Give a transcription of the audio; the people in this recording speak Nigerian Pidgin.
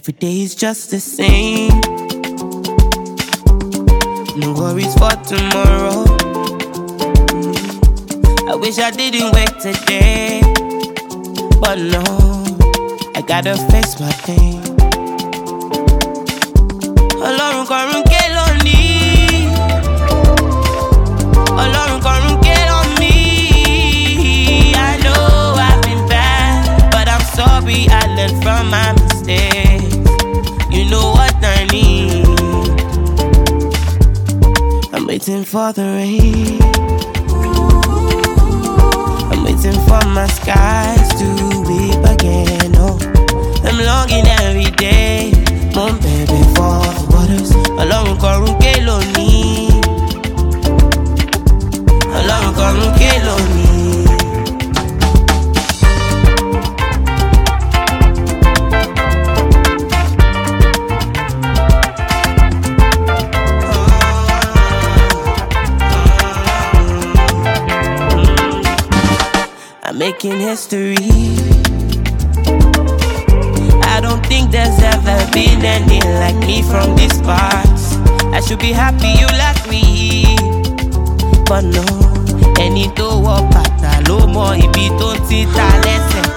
Every day is just the same. No worries for tomorrow. I wish I didn't wait today, but no, I gotta face my pain. Ọlọ́run kọ̀run ké lónìí, Ọlọ́run kọ̀run ké on me. I know I've been bad, but I'm sorry I learned from my mistakes. You know what I need. I'm waiting for the rain. I'm waiting for my skies to weep again. Oh, I'm longing every day. Mom, baby, for the waters. Ọlọ́run kọ̀run ké lónìí, Ọlọ́run kọ̀run ké lónìí. I'm making history. I don't think there's ever been any like me from these parts. I should be happy you like me, but no. Ẹni tó wọ bàtà ló mọ ibi tó ti ta lẹ́sẹ̀.